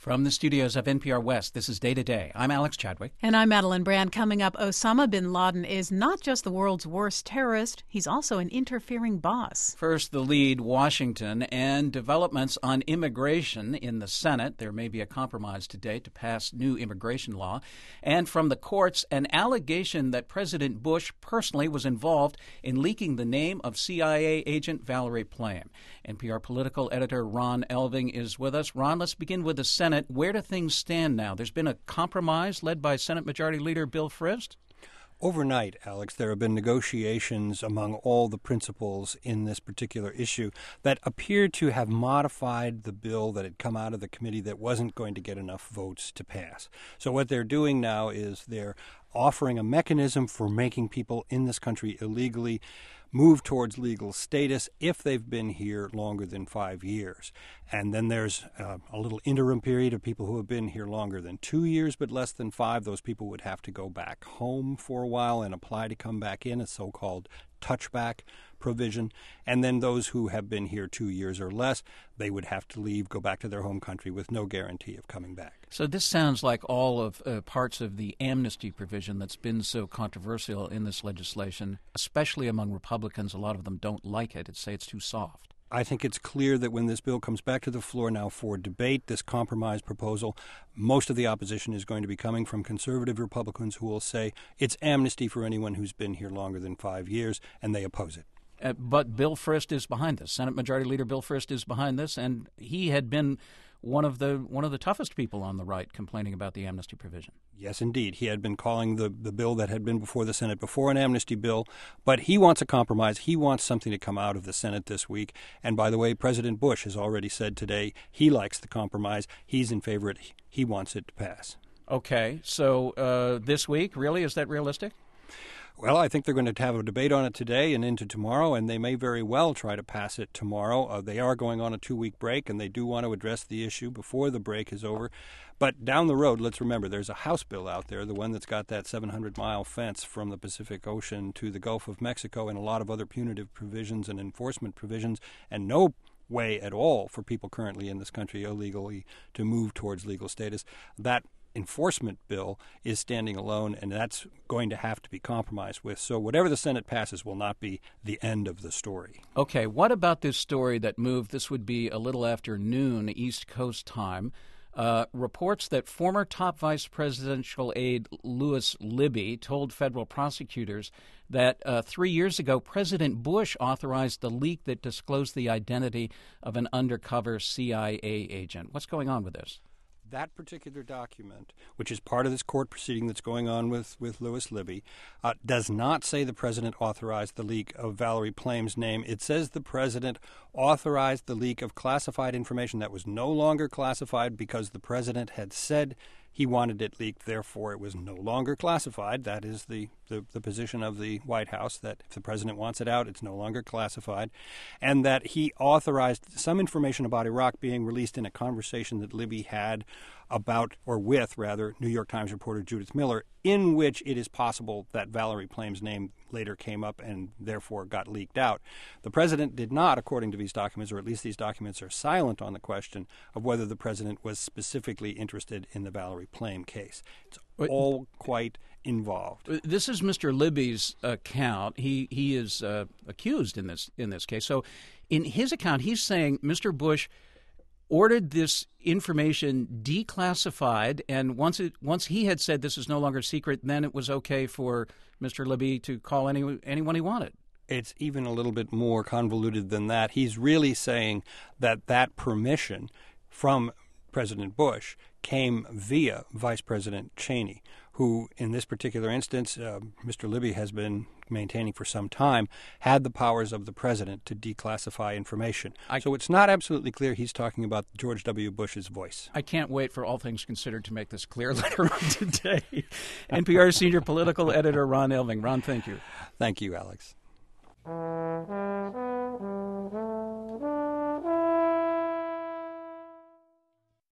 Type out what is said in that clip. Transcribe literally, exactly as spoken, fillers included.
From the studios of N P R West, this is Day to Day. I'm Alex Chadwick. And I'm Madeline Brand. Coming up, Osama bin Laden is not just the world's worst terrorist, he's also an interfering boss. First, the lead, Washington, and developments on immigration in the Senate. There may be a compromise today to pass new immigration law. And from the courts, an allegation that President Bush personally was involved in leaking the name of C I A agent Valerie Plame. N P R political editor Ron Elving is with us. Ron, let's begin with the Senate. Where do things stand now? There's been a compromise led by Senate Majority Leader Bill Frist? Overnight, Alex, there have been negotiations among all the principals in this particular issue that appeared to have modified the bill that had come out of the committee that wasn't going to get enough votes to pass. So what they're doing now is they're offering a mechanism for making people in this country illegally move towards legal status if they've been here longer than five years. And then there's uh, a little interim period of people who have been here longer than two years but less than five. Those people would have to go back home for a while and apply to come back in, a so-called touchback provision. And then those who have been here two years or less, they would have to leave, go back to their home country with no guarantee of coming back. So this sounds like all of uh, parts of the amnesty provision that's been so controversial in this legislation, especially among Republicans. A lot of them don't like it. They say it's too soft. I think it's clear that when this bill comes back to the floor now for debate, this compromise proposal, most of the opposition is going to be coming from conservative Republicans who will say it's amnesty for anyone who's been here longer than five years, and they oppose it. Uh, but Bill Frist is behind this. Senate Majority Leader Bill Frist is behind this, and he had been one of the one of the toughest people on the right complaining about the amnesty provision. Yes, indeed. He had been calling the, the bill that had been before the Senate before an amnesty bill, but he wants a compromise. He wants something to come out of the Senate this week. And by the way, President Bush has already said today he likes the compromise. He's in favor of it. He wants it to pass. Okay, so uh, this week, really, is that realistic? Well, I think they're going to have a debate on it today and into tomorrow, and they may very well try to pass it tomorrow. Uh, they are going on a two-week break, and they do want to address the issue before the break is over. But down the road, let's remember, there's a House bill out there, the one that's got that seven hundred mile fence from the Pacific Ocean to the Gulf of Mexico and a lot of other punitive provisions and enforcement provisions, and no way at all for people currently in this country illegally to move towards legal status. That enforcement bill is standing alone, and that's going to have to be compromised with. So whatever the Senate passes will not be the end of the story. Okay, what about this story that moved? This would be a little after noon East Coast time. Uh, reports that former top vice presidential aide Lewis Libby told federal prosecutors that uh, three years ago President Bush authorized the leak that disclosed the identity of an undercover C I A agent. What's going on with this? That particular document, which is part of this court proceeding that's going on with, with Lewis Libby, uh, does not say the president authorized the leak of Valerie Plame's name. It says the president authorized the leak of classified information that was no longer classified because the president had said he wanted it leaked. Therefore, it was no longer classified. That is the, the, the position of the White House, that if the president wants it out, it's no longer classified. And that he authorized some information about Iraq being released in a conversation that Libby had about, or with, rather, New York Times reporter Judith Miller, in which it is possible that Valerie Plame's name later came up and therefore got leaked out. The president did not, according to these documents, or at least these documents are silent on the question of whether the president was specifically interested in the Valerie Plame case. It's all quite involved. This is Mister Libby's account. He he is uh, accused in this in this case. So in his account, he's saying Mister Bush ordered this information declassified, and once it once he had said this is no longer secret, then it was okay for Mister Libby to call any, anyone he wanted. It's even a little bit more convoluted than that. He's really saying that that permission from President Bush came via Vice President Cheney, who in this particular instance, uh, Mister Libby has been maintaining for some time, had the powers of the president to declassify information. I, so it's not absolutely clear he's talking about George W. Bush's voice. I can't wait for All Things Considered to make this clear later on today. N P R senior political editor Ron Elving. Ron, thank you. Thank you, Alex.